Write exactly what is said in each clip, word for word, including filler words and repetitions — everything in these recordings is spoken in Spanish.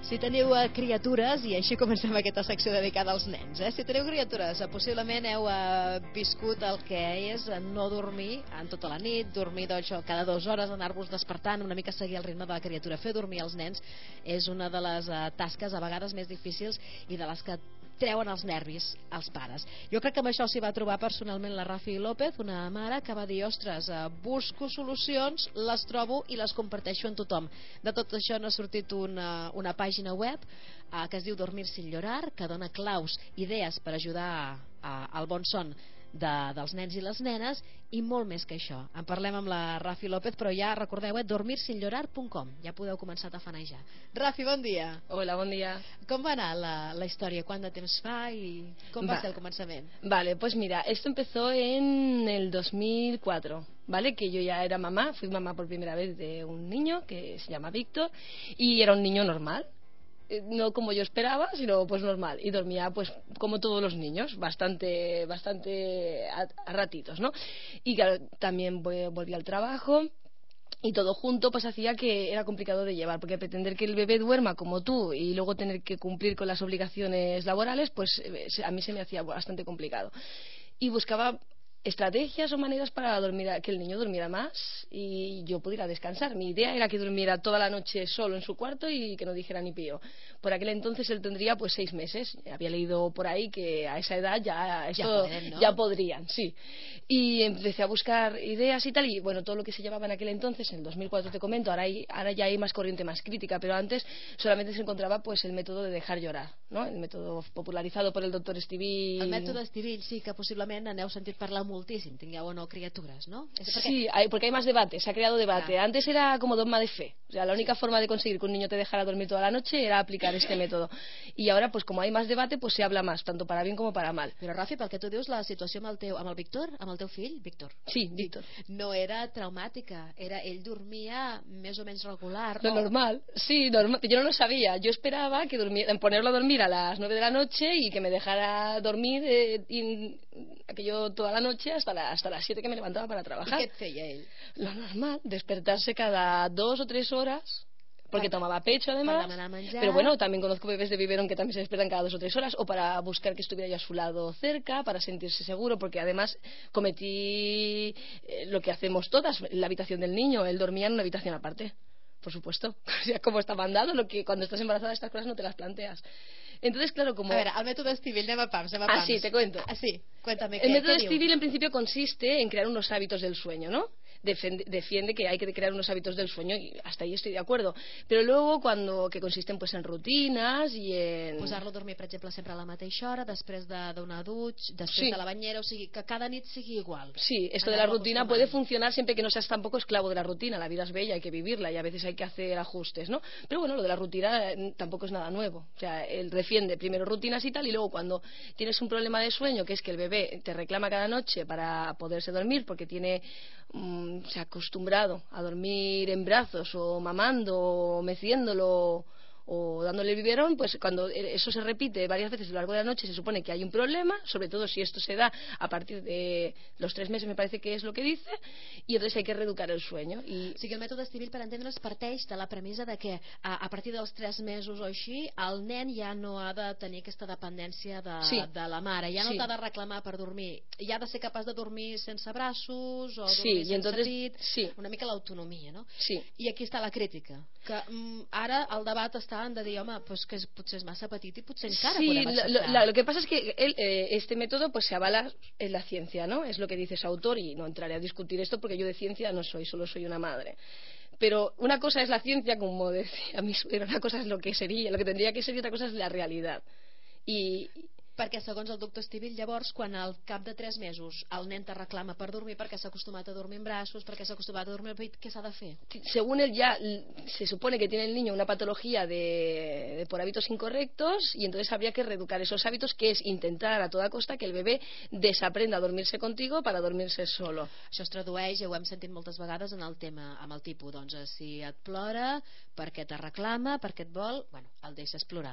Si teniu uh, criatures, i així comencem aquesta secció dedicada als nens, eh? Si teniu criatures, uh, possiblement heu uh, viscut el que és no dormir en tota la nit, dormir doncs, cada dues hores, anar-vos despertant, una mica seguir el ritme de la criatura. Fer dormir els nens és una de les uh, tasques a vegades més difícils i de les que treuen els nervis als pares. Jo crec que amb això s'hi va trobar personalment la Rafi López, una mare que va dir, ostres, eh, busco solucions, les trobo i les comparteixo amb tothom. De tot això n'ha sortit una, una pàgina web eh, que es diu Dormir sin llorar, que dona claus, idees per ajudar a, al bon son de, dels nens i les nenes, i molt més que això. En parlem amb la Rafi López, però ja recordeu, eh, dormir sin llorar punt com. Ja podeu començar a tafanejar. Rafi, bon dia. Hola, bon dia. Com va anar la, la història? Quant de temps fa i com va, va ser el començament? Vale, pues mira, esto empezó en el dos mil cuatro, ¿vale? Que yo ya era mamá, fui mamá por primera vez de un niño que se llama Víctor y era un niño normal. No como yo esperaba, sino pues normal, y dormía pues como todos los niños, bastante bastante a, a ratitos, ¿no? Y claro, también volví al trabajo y todo junto pues hacía que era complicado de llevar, porque pretender que el bebé duerma como tú y luego tener que cumplir con las obligaciones laborales, pues a mí se me hacía bastante complicado. Y buscaba estrategias o maneras para dormir, que el niño durmiera más y yo pudiera descansar. Mi idea era que durmiera toda la noche solo en su cuarto y que no dijera ni pío. Por aquel entonces él tendría pues seis meses. Había leído por ahí que a esa edad ya esto, ya, pueden, ¿no? ya podrían, sí. Y empecé a buscar ideas y tal, y bueno, todo lo que se llevaba en aquel entonces, en el dos mil cuatro te comento, ahora, hay, ahora ya hay más corriente, más crítica, pero antes solamente se encontraba pues el método de dejar llorar, ¿no? El método popularizado por el doctor Estivill. El método Estivill, sí, que possiblement n'heu sentit parlar moltíssim, tingueu o no criatures, ¿no? Es porque... Sí, hay, porque hay más debate, se ha creado debate. Ah. Antes era como dogma de fe, o sea, la única sí. forma de conseguir que un niño te dejara dormir toda la noche era aplicar este método. Y ahora, pues como hay más debate, pues se habla más, tanto para bien como para mal. Però Rafi, pel que tu dius, la situació amb el teu, amb el Víctor, amb el teu fill, Víctor. Sí, Víctor. No era traumàtica, era ell dormia més o menys regular. Lo o... normal, sí, normal. Yo no lo sabía. Yo esperaba que durmiera, ponerlo a dormir a las nueve de la noche y que me dejara dormir eh, y, aquello toda la noche hasta, la, hasta las siete que me levantaba para trabajar. ¿Y qué feia ell? Lo normal, despertarse cada dos o tres horas. Porque para, tomaba pecho además, pero bueno, también conozco bebés de biberón que también se despiertan cada dos o tres horas, o para buscar que estuviera yo a su lado cerca, para sentirse seguro, porque además cometí eh, lo que hacemos todas, la habitación del niño, él dormía en una habitación aparte, por supuesto, o sea, como está mandado, lo que cuando estás embarazada estas cosas no te las planteas. Entonces, claro, como... A ver, el método Estivill, anem a pams, anem a pams. Ah, sí, te cuento. Ah, sí, cuéntame. El método Estivill en principio consiste en crear unos hábitos del sueño, ¿no? Defiende, defiende que hay que crear unos hábitos del sueño y hasta ahí estoy de acuerdo, però luego cuando que consisten pues en rutines i en... posar-lo a dormir per exemple sempre a la mateixa hora, després de donar duig, després sí. de la banyera, o sigui que cada nit sigui igual. Sí, esto de la rutina puede funcionar siempre que no seas tampoco esclavo de la rutina, la vida es bella, hay que vivirla y a veces hay que hacer ajustes, ¿no? Pero bueno, lo de la rutina tampoco es nada nuevo, o sea, él defiende primero rutinas y tal, y luego cuando tienes un problema de sueño, que es que el bebé te reclama cada noche para poderse dormir porque tiene um, se ha acostumbrado a dormir en brazos o mamando o meciéndolo o dándole el biberón, pues cuando eso se repite varias veces a lo largo de la noche se supone que hay un problema, sobre todo si esto se da a partir de los tres meses, me parece que es lo que dice, y entonces hay que reeducar el sueño. I... O sigui, el mètode Estivill, per entendre's, parteix de la premissa de que a, a partir dels tres mesos o així el nen ja no ha de tenir aquesta dependència de, sí. de la mare, ja no sí. t'ha de reclamar per dormir, ja ha de ser capaç de dormir sense braços o sí, dormir sense entonces, pit, sí. una mica l'autonomia, no? Sí. I aquí està la crítica, que mm, ara el debat està han de dir, home, pues que potser és massa petit i potser encara sí, podem acceptar. Lo, lo, lo que pasa es que él, eh, este método pues se avala en la ciencia, ¿no? Es lo que dice su autor y no entraré a discutir esto porque yo de ciencia no soy, solo soy una madre. Pero una cosa es la ciencia, como decía mi suegra, una cosa es lo que sería, lo que tendría que ser y otra cosa es la realidad. I... Perquè segons el doctor Estivill, llavors, quan al cap de tres mesos el nen te reclama per dormir perquè s'ha acostumat a dormir en braços, perquè s'ha acostumat a dormir al pit, què s'ha de fer? Según él ya se supone que tiene el niño una patología de, de por hábitos incorrectos y entonces habría que reeducar esos hábitos, que es intentar a toda costa que el bebé desaprenda a dormirse contigo para dormirse solo. Això es tradueix, ja ho hem sentit moltes vegades en el tema, amb el tipus, doncs si et plora perquè te reclama, perquè et vol, bueno, el deixes plorar.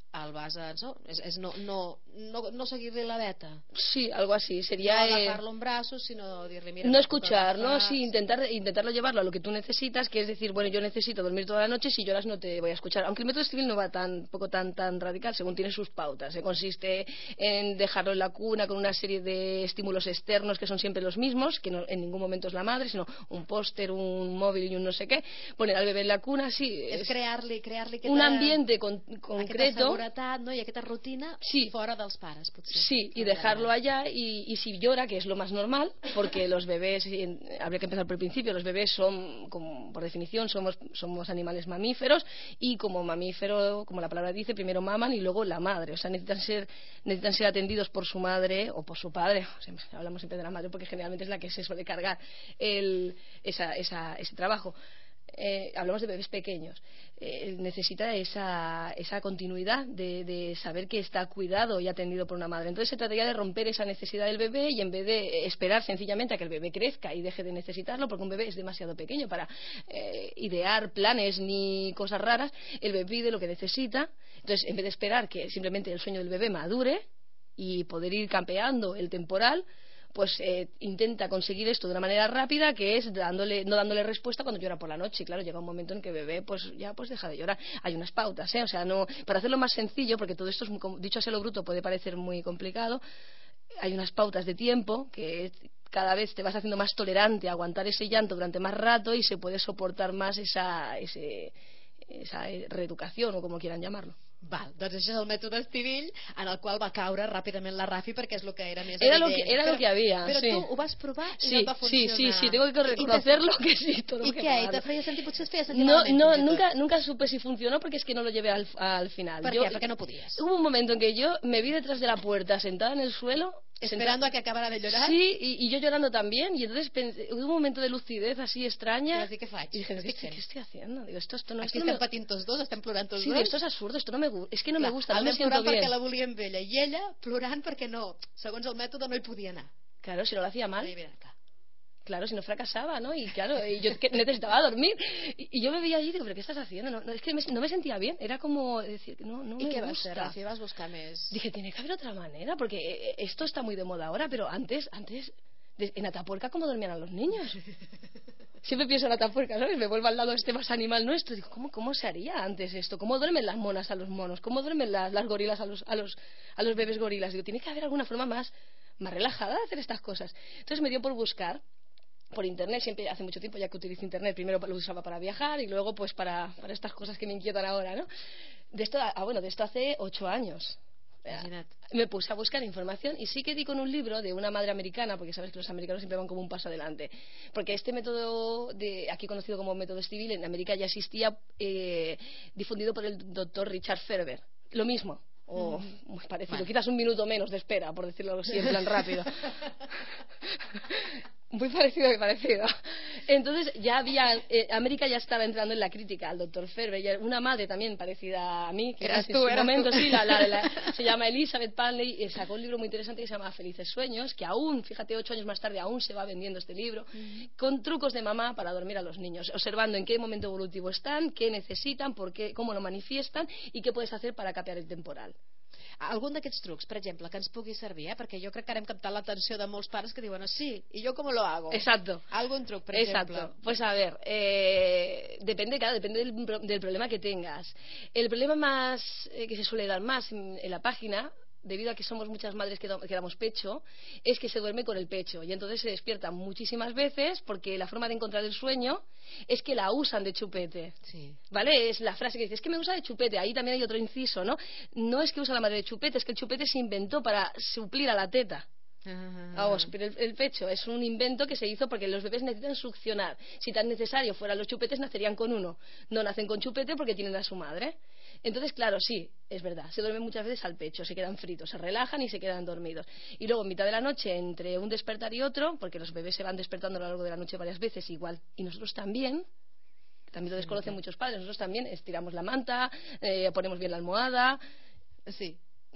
el vas a... No, és, és no, no, no, no seguir-li la veta. Sí, algo así. Sería... No agafarlo en brazos, sino decirle... Mira, no escuchar, ¿no? Sí, intentar, intentarlo llevarlo a lo que tú necesitas, que es decir, bueno, yo necesito dormir toda la noche, si lloras no te voy a escuchar. Aunque el método Estivil no va tan poco tan tan radical, según tiene sus pautas. ¿eh? Consiste en dejarlo en la cuna con una serie de estímulos externos que son siempre los mismos, que no, en ningún momento es la madre, sino un póster, un móvil y un no sé qué. Poner al bebé en la cuna, sí. És, és crear-li crear un ambiente con, concreto. Aquesta seguretat, no? I aquesta rutina sí. fora dels pares, potser. Sí, y dejarlo allá y, y si llora, que es lo más normal, porque los bebés, habría que empezar por el principio, los bebés son, como, por definición, somos, somos animales mamíferos y como mamífero, como la palabra dice, primero maman y luego la madre, o sea, necesitan ser, necesitan ser atendidos por su madre o por su padre, o sea, hablamos siempre de la madre porque generalmente es la que se suele cargar el, esa, esa, ese trabajo. Eh, hablamos de bebés pequeños, eh, necesita esa, esa continuidad de, de saber que está cuidado y atendido por una madre. Entonces se trataría de romper esa necesidad del bebé y en vez de esperar sencillamente a que el bebé crezca y deje de necesitarlo, porque un bebé es demasiado pequeño para eh, idear planes ni cosas raras, el bebé pide lo que necesita. Entonces, en vez de esperar que simplemente el sueño del bebé madure y poder ir campeando el temporal, pues eh, intenta conseguir esto de una manera rápida, que es dándole, no dándole respuesta cuando llora por la noche. Y claro, llega un momento en que bebé pues ya pues deja de llorar. Hay unas pautas, ¿eh? O sea, no, para hacerlo más sencillo, porque todo esto es muy, dicho así a lo bruto puede parecer muy complicado, hay unas pautas de tiempo que cada vez te vas haciendo más tolerante a aguantar ese llanto durante más rato y se puede soportar más esa, ese, esa reeducación o como quieran llamarlo. Val, doncs això és el mètode Estivill, en el qual va caure ràpidament la Rafi perquè és el que era més era evident. Lo que, era però, lo que había, però sí. tu ho vas provar i sí, no et va funcionar. Sí, sí, sí, tengo que reconocerlo que sí. Todo ¿Y que qué? ¿Y te feia sentir, potser es feia sentir no, malament? No, nunca, nunca supe si funcionó porque es que no lo llevé al, al final. ¿Por yo, qué? Porque no podías. Hubo un momento en que yo me vi detrás de la puerta sentada en el suelo esperando sentada, a que acabara de llorar. Sí, y, y yo llorando también, y entonces pensé, hubo un momento de lucidez así extraña. I, què faig? Y dije, ¿qué, ¿qué estoy haciendo? Digo, esto, esto no, Aquí esto estem no me... patint tots dos, estem plorant tots sí, dos. Sí, esto es absurdo, esto no me, es que no Clar, me gusta, no me siento bien. plorant perquè la volia amb ella, i ella plorant perquè no, segons el mètode no hi podia anar. Claro, si no lo hacía mal. Sí, mira, clar. Claro, si no fracasaba, ¿no? Y claro, y yo que necesitaba dormir. Y, y yo me veía allí y digo, ¿pero qué estás haciendo? No, no, es que me, no me sentía bien. Era como decir, no, no me gusta. ¿Y qué vas a hacer, Rafi? ¿Vas a buscar més? Dije, tiene que haber otra manera, porque esto está muy de moda ahora, pero antes, antes de, en Atapuerca, ¿cómo dormían a los niños? Siempre pienso en Atapuerca, ¿sabes? Me vuelvo al lado este más animal nuestro. Digo, ¿cómo, cómo se haría antes esto? ¿Cómo duermen las monas a los monos? ¿Cómo duermen las, las gorilas a los, a, los, a los bebés gorilas? Digo, tiene que haber alguna forma más, más relajada de hacer estas cosas. Entonces me dio por buscar por internet, siempre hace mucho tiempo ya que utilizo internet, primero lo usaba para viajar y luego pues para, para estas cosas que me inquietan ahora, ¿no? De esto, ah, bueno, de esto hace ocho años. Imagina't. Me puse a buscar información y sí que di con un libro de una madre americana, porque sabes que los americanos siempre van como un paso adelante, porque este método, de, aquí conocido como método Estivil, en América ya existía, eh, difundido por el doctor Richard Ferber, lo mismo, o mm. muy parecido, bueno. Quizás un minuto menos de espera, por decirlo así, en plan rápido. Muy parecido que parecido. Entonces ya había, eh, América ya estaba entrando en la crítica al doctor Ferber, y una madre también parecida a mí, que eras en tú, su eras momento, tú. sí, la, la, la, se llama Elizabeth Panley, y sacó un libro muy interesante que se llama Felices Sueños, que aún, fíjate, ocho años más tarde aún se va vendiendo este libro, uh-huh. con trucos de mamá para dormir a los niños, observando en qué momento evolutivo están, qué necesitan, por qué, cómo lo manifiestan y qué puedes hacer para capear el temporal. Algun d'aquests trucs, per exemple, que ens pugui servir, eh? Perquè jo crec que ara hem captat l'atenció de molts pares que diuen, sí, ¿y yo cómo lo hago? Exacto. Algún truc, per Exacto. ejemplo. Pues a ver, eh, depende, claro, depende del, del problema que tengas. El problema más eh, que se suele dar más en, en la página, debido a que somos muchas madres que, do, que damos pecho, es que se duerme con el pecho y entonces se despierta muchísimas veces porque la forma de encontrar el sueño es que la usan de chupete, sí. ¿vale? Es la frase que dice, es que me usa de chupete, ahí también hay otro inciso, ¿no? No es que usa la madre de chupete, es que el chupete se inventó para suplir a la teta. Uh-huh. Vamos, pero el, el pecho es un invento que se hizo porque los bebés necesitan succionar. Si tan necesario fueran los chupetes, nacerían con uno. No nacen con chupete porque tienen a su madre. Entonces, claro, sí, es verdad, se duermen muchas veces al pecho, se quedan fritos, se relajan y se quedan dormidos. Y luego, en mitad de la noche, entre un despertar y otro, porque los bebés se van despertando a lo largo de la noche varias veces, igual, y nosotros también, también lo desconocen muchos padres, nosotros también estiramos la manta, eh, ponemos bien la almohada. Sí.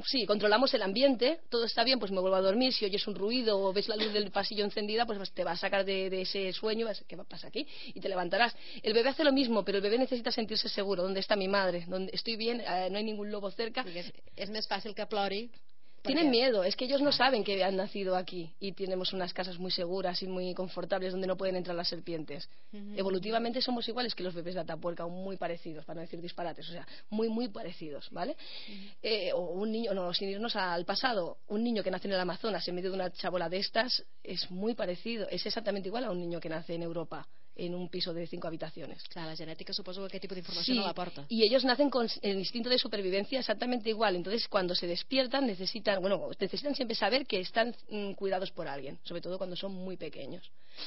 sí, controlamos el ambiente, todo está bien, pues me vuelvo a dormir. Si oyes un ruido o ves la luz del pasillo encendida, pues te va a sacar de, de ese sueño, ¿qué pasa aquí? Y te levantarás. El bebé hace lo mismo, pero el bebé necesita sentirse seguro. ¿Dónde está mi madre? ¿Dónde estoy bien? Eh, no hay ningún lobo cerca. Sí, és, és més fàcil que plori. Tienen Porque... miedo, es que ellos no saben que han nacido aquí y tenemos unas casas muy seguras y muy confortables donde no pueden entrar las serpientes. Uh-huh. Evolutivamente somos iguales que los bebés de Atapuerca, muy parecidos, para no decir disparates, o sea, muy, muy parecidos, ¿vale? Uh-huh. Eh, o un niño, no, sin irnos al pasado, un niño que nace en el Amazonas en medio de una chabola de estas es muy parecido, es exactamente igual a un niño que nace en Europa en un piso de cinco habitaciones. Claro, la genética suposo que aquest tipus d'informació sí, no l'aporta. Y ellos nacen con el instinto de supervivencia exactamente igual. Entonces, cuando se despiertan, necesitan, bueno, necesitan siempre saber que están mm, cuidados por alguien, sobre todo cuando son muy pequeños.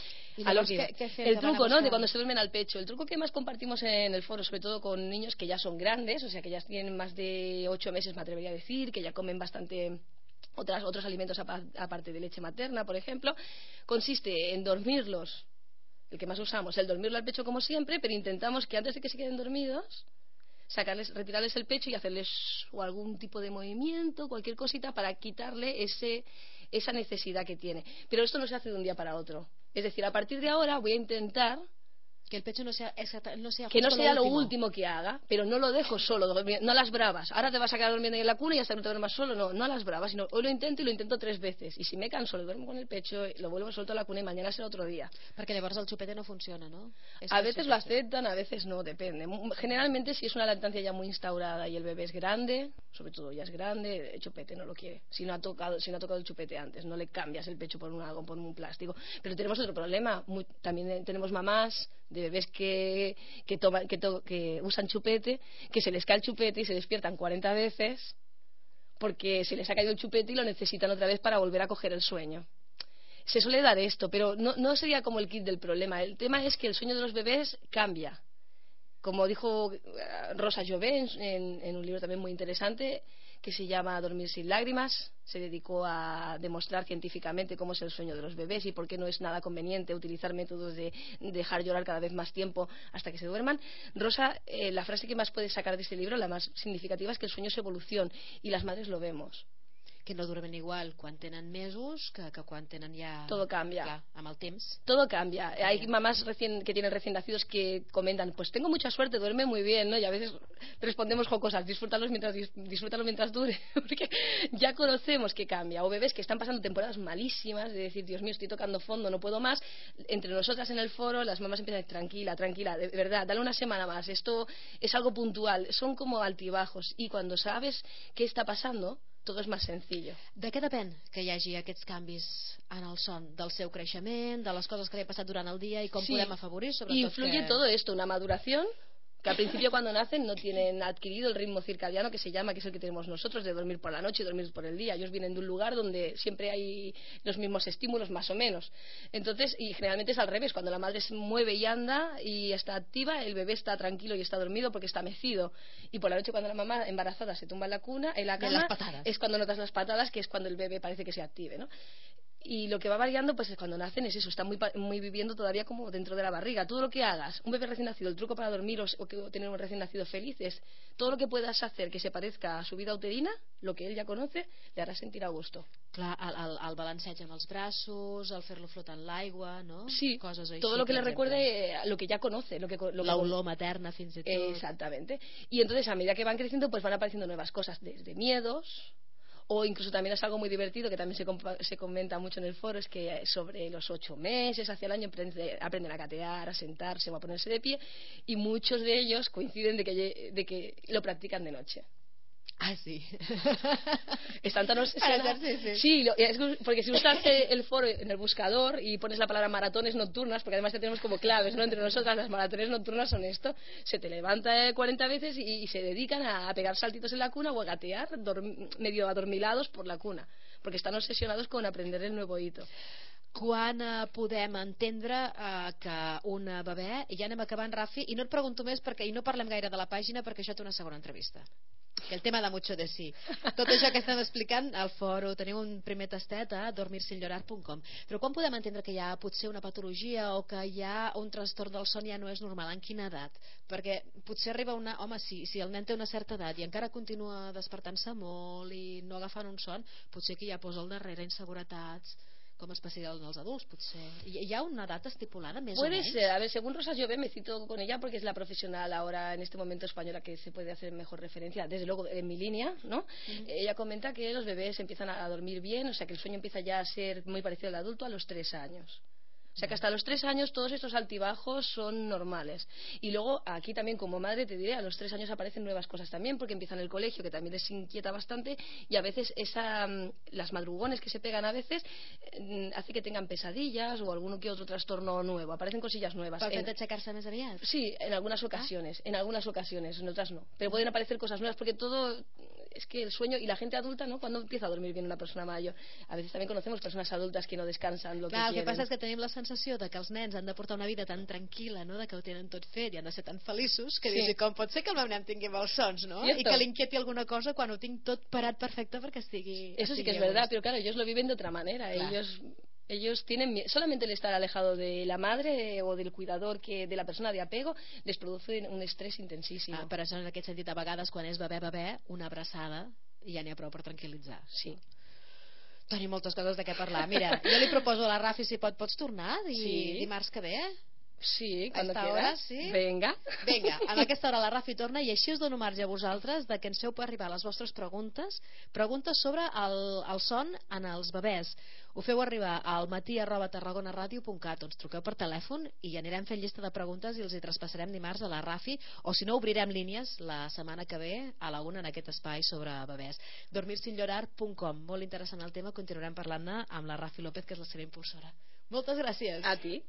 A lo que, ¿qué, qué el truco, ¿no? De cuando se duermen al pecho. El truco que más compartimos en el foro, sobre todo con niños que ya son grandes, o sea, que ya tienen más de ocho meses, me atrevería a decir, que ya comen bastante otras, otros alimentos aparte de leche materna, por ejemplo, consiste en dormirlos. El que más usamos, el dormirlo al pecho como siempre, pero intentamos que antes de que se queden dormidos, sacarles, retirarles el pecho y hacerles o algún tipo de movimiento, cualquier cosita para quitarle ese, esa necesidad que tiene. Pero esto no se hace de un día para otro. Es decir, a partir de ahora voy a intentar que el pecho no sea, no sea que no sea lo último que haga, pero no lo dejo solo, no a las bravas. Ahora te vas a quedar durmiendo en la cuna y hasta no te duermas solo, no, no a las bravas, sino hoy lo intento y lo intento tres veces. Y si me canso, lo duermo con el pecho, lo vuelvo suelto a la cuna y mañana será otro día. Perquè llavors el xupete no funciona, ¿no? Es a veces lo aceptan, a veces no, depende. Generalmente si es una lactancia ya muy instaurada y el bebé es grande, sobre todo ya es grande, el chupete no lo quiere. Si no ha tocado, si no ha tocado el chupete antes, no le cambias el pecho por un algo, por un plástico. Pero tenemos otro problema, muy, también tenemos mamás de bebés que, que, toman, que, to, que usan chupete, que se les cae el chupete y se despiertan cuarenta veces porque se les ha caído el chupete y lo necesitan otra vez para volver a coger el sueño. Se suele dar esto, pero no, no sería como el kit del problema. El tema es que el sueño de los bebés cambia. Como dijo Rosa Jové en, en, en un libro también muy interesante que se llama Dormir sin lágrimas, se dedicó a demostrar científicamente cómo es el sueño de los bebés y por qué no es nada conveniente utilizar métodos de dejar llorar cada vez más tiempo hasta que se duerman. Rosa, eh, la frase que más puedes sacar de este libro, la más significativa, es que el sueño es evolución y las madres lo vemos. Que no duermen igual quan tenen mesos que, que quan tenen ja... Todo cambia. Clar, amb el temps. Todo cambia. cambia. Hay mamás recién, que tienen recién nacidos que comentan, pues tengo mucha suerte, duerme muy bien, ¿no? Y a veces respondemos jocosas, disfrútalo mientras, disfrútalo mientras dure, porque ya conocemos que cambia. O bebés que están pasando temporadas malísimas, de decir, Dios mío, estoy tocando fondo, no puedo más. Entre nosotras en el foro, las mamás empiezan a decir, tranquila, tranquila, de verdad, dale una semana más, esto es algo puntual, son como altibajos. Y cuando sabes qué está pasando, tot és més senzill. De què depèn que hi hagi aquests canvis en el son? Del seu creixement, de les coses que li ha passat durant el dia i com sí. podem afavorir? Sobretot influye que... todo esto, una maduración que al principio cuando nacen no tienen adquirido el ritmo circadiano que se llama, que es el que tenemos nosotros, de dormir por la noche y dormir por el día. Ellos vienen de un lugar donde siempre hay los mismos estímulos, más o menos. Entonces, y generalmente es al revés, cuando la madre se mueve y anda y está activa, el bebé está tranquilo y está dormido porque está mecido. Y por la noche cuando la mamá embarazada se tumba en la cuna, en la cama, es cuando notas las patadas, que es cuando el bebé parece que se active, ¿no? Y lo que va variando pues cuando nacen es eso, están muy, muy viviendo todavía como dentro de la barriga. Todo lo que hagas, un bebé recién nacido, el truco para dormir o, o que, tener un recién nacido feliz es todo lo que puedas hacer que se parezca a su vida uterina, lo que él ya conoce, le hará sentir a gusto. Clar, el, el, el balanceig amb els braços, el fer-lo flotar en l'aigua, no? Sí, coses així, todo lo que le recuerde lo que ya conoce. Lo que, lo l'olor materna fins i tot. Exactamente. Y entonces a medida que van creciendo pues van apareciendo nuevas cosas, desde miedos, o incluso también es algo muy divertido que también se, se comenta mucho en el foro, es que sobre los ocho meses hacia el año aprende, aprenden a gatear, a sentarse o a ponerse de pie, y muchos de ellos coinciden de que, de que lo practican de noche. Ah, sí. Están tan obsesionados. Sí, sí. sí lo, es, porque si usas el foro en el buscador y pones la palabra maratones nocturnas, porque además tenemos como claves, ¿no? Entre nosotras las maratones nocturnas son esto, se te levanta cuarenta veces y, y se dedican a, a pegar saltitos en la cuna o a gatear medio adormilados por la cuna, porque están obsesionados con aprender el nuevo hito. Quan eh, podem entendre eh, que un bebè, i ja anem acabant, Rafi, i no et pregunto més perquè i no parlem gaire de la pàgina perquè això té una segona entrevista. que el tema da mucho de sí. Tot això que estem explicant al foro, teniu un primer tastet a dormir sin llorar punt com. Però quan podem entendre que hi ha potser una patologia o que hi ha un trastorn del son ja no és normal? En quina edat? Perquè potser arriba una... Home, sí, si el nen té una certa edat i encara continua despertant-se molt i no agafant un son, potser que ja posa al darrere inseguretats, com es passa en els adults, potser. ¿Hi ha una data estipulada, més Puede o menys? ser, a ver, según Rosa Llobet, me cito con ella porque es la profesional ahora en este momento española que se puede hacer mejor referencia, desde luego en mi línea, ¿no? Uh-huh. Ella comenta que los bebés empiezan a dormir bien, o sea que el sueño empieza ya a ser muy parecido al adulto a los tres años. O sea que hasta los tres años todos estos altibajos son normales. Y luego aquí también como madre te diré, a los tres años aparecen nuevas cosas también, porque empiezan el colegio, que también les inquieta bastante, y a veces esa, las madrugones que se pegan a veces eh, hace que tengan pesadillas o algún que otro trastorno nuevo. Aparecen cosillas nuevas. ¿Pel fet d'aixecar-se més aviat? Sí, en algunas ocasiones, ah. en algunas ocasiones, en otras no. Pero pueden aparecer cosas nuevas porque todo... Es que el sueño y la gente adulta, ¿no? Cuando empieza a dormir bien una persona mayor. A veces también conocemos personas adultas que no descansan lo Clar, que quieren. El que passa és que tenim la sensació de que els nens han de portar una vida tan tranquil·la, no? De que ho tenen tot fet i han de ser tan feliços que sí. Dius, com pot ser que el meu nen tingui molts sons, no? Cierto. I que li inquieti alguna cosa quan ho tinc tot parat perfecte perquè estigui... Eso estigui sí que es verdad, pero claro, ellos lo viven de otra manera. Claro. Ellos... Ellos tienen solamente el estar alejado de la madre o del cuidador, que de la persona de apego, les produce un estrés intensísimo. Ah, per això en aquest sentit a vegades quan és bebè bebè una abraçada i ja n'hi ha prou per tranquil·litzar. Sí. Tenim moltes coses de què parlar. Mira, jo li proposo a la Rafi si pot, pots tornar i sí. dimarts que ve. Sí, cuando esta quieras. hora, sí? Venga. Venga, en aquesta hora la Rafi torna i així us dono marge a vosaltres de que ens feu arribar les vostres preguntes, preguntes sobre el, el son en els bebès. Ho feu arribar al matí arroba tarragonaradio punt cat, ens truqueu per telèfon i anirem fent llista de preguntes i els hi traspassarem dimarts a la Rafi, o si no obrirem línies la setmana que ve a la una en aquest espai sobre bebès. dormir sin llorar punt com. Molt interessant el tema, continuarem parlant-ne amb la Rafi López, que és la seva impulsora. Moltes gràcies. A ti.